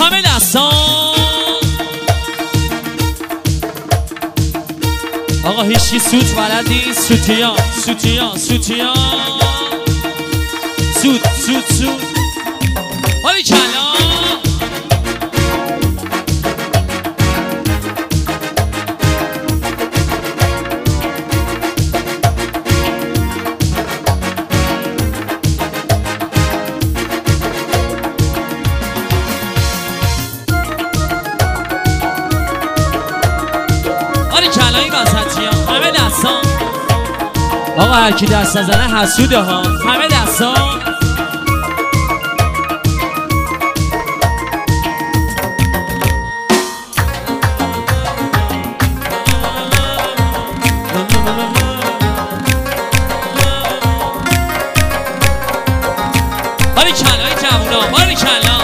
همه دستان. آقا هیچی سوت بلد نیست. سوتیان سوتیان سوتیان سوت سوت سوت حالی کلا. آقا هرکی دست نزنه حسوده ها. همه دستان. باری کلا ای جوونا باری کلا.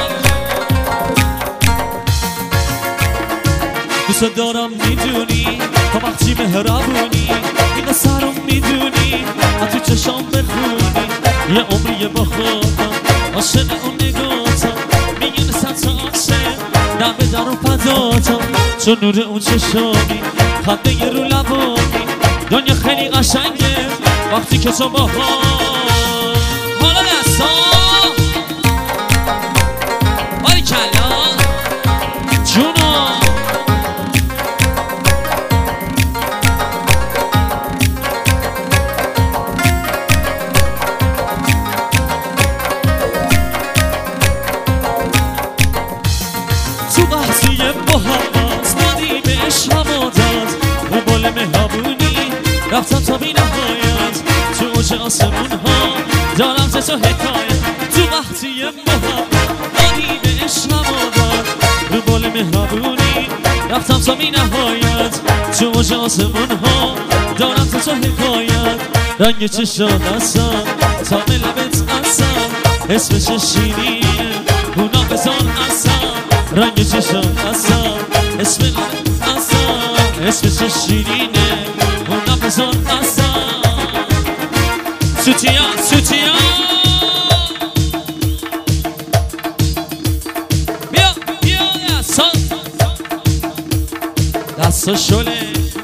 دوست دارم میدونی تا وقتی مهربونی این سرم میدونی تو چشام بخونی یه عمریه با خودم عاشق اون نگاتم میگن صد تا عاشق دم در و پداتم چون نور اون چشامی خنده یه رو لبانی دنیا خیلی قشنگه وقتی که تو با حالا دستا باری کلا جونا. رفتم تا بی نهایت تو اوج آسمون ها دارم ز تو حکایت. تو وقتی محبت دادی به عشق نمادت رو بال مهربونی رفتم تا بی نهایت تو اوج آسمون ها دارم ز تو حکایت. رنگ چشات اصلا تا لبت اصلا اسمش شیرینه اونا بزن اصلا. رنگ چشات اصلا اسم لبت اصلا اسمش شیرینه اونا بزن اصلا. سوتیان سوتیان بیا بیا دستا شله.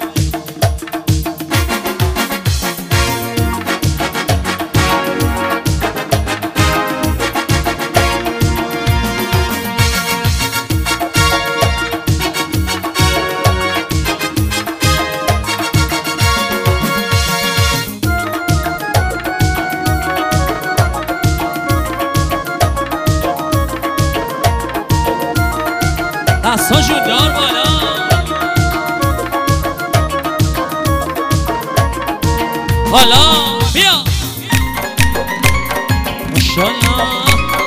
دستا جودار بالا. حالا بیا ماشالله.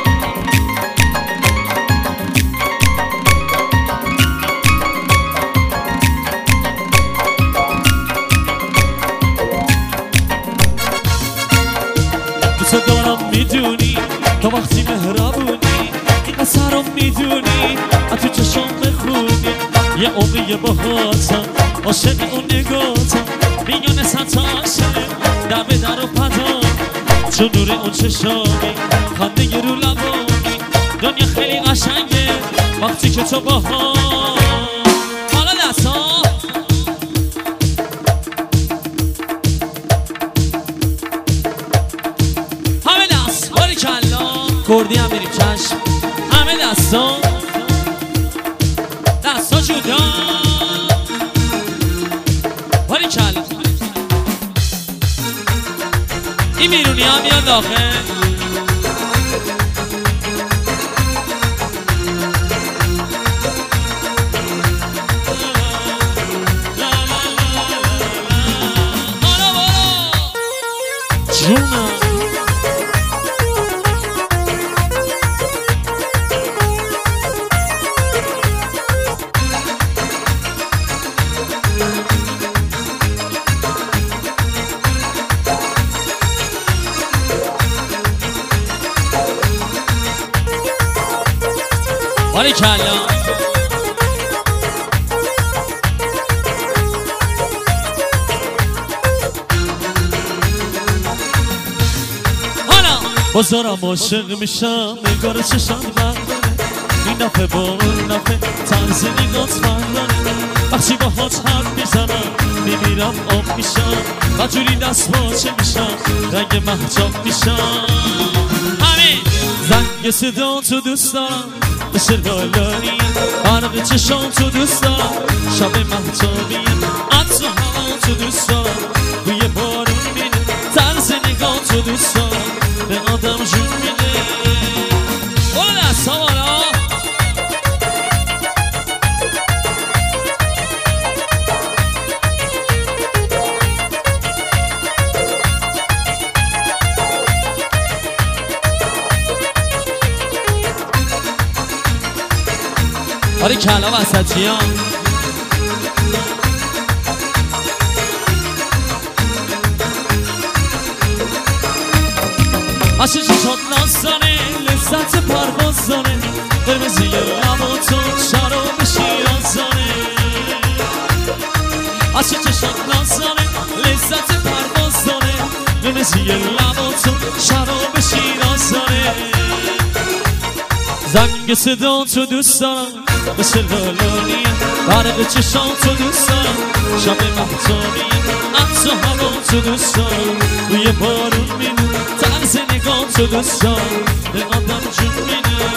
دوست دارم میدونی تا وقتی مهربونی این سرم میدونی تو چشم بخونی یه عمریه با خواستم عاشق اون نگاتم میگن صد تا عاشق دم در و پدام چون نور اون چشامی خنده یه رو لبانی دنیا خیلی قشنگه وقتی که تو با حالا دستا همه دست باری کلا کردی هم بریم چشم. همه دستا دستا جدا باری کلا. این بیرونی ها میاد داخل. جونا باری کلا. حالا بازارم عاشق میشم نگار چشم برداره این دفعه با اون دفعه طرز نگات فرقانه وقتی با هات حرف میزنم میمیرم آب میشم و جوری دست باچه میشم رنگ محجاب میشم همین زنگ صدا تو دوست دارم مثل لالایی برق چشام تو دوست دارم شب محجابیه عطر هوا تو دوست دارم بوی بارون میده طرز نگاه تو دوست دارم به آدم جون میده برو دست ها بالا آره کلا وسطی ها عشق چشات نازانه لذت پرواز داره قرمزی لبا تو شراب شیرازانه عشق چشات نازانه لذت پرواز داره قرمزی لبا تو شراب شیرازانه زنگ صدا تو دوست دارم مثل لالانیه برق چشام تو دوست دارم شب محتابیه عطر هوا تو دوست دارم روی بارون میمونه طرز نگاه تو دوست دارم به آدم جون میده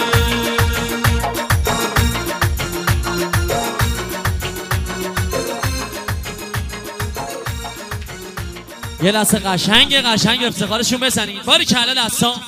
یه لحظه قشنگ افتخارشون بزنید باری کلا دستا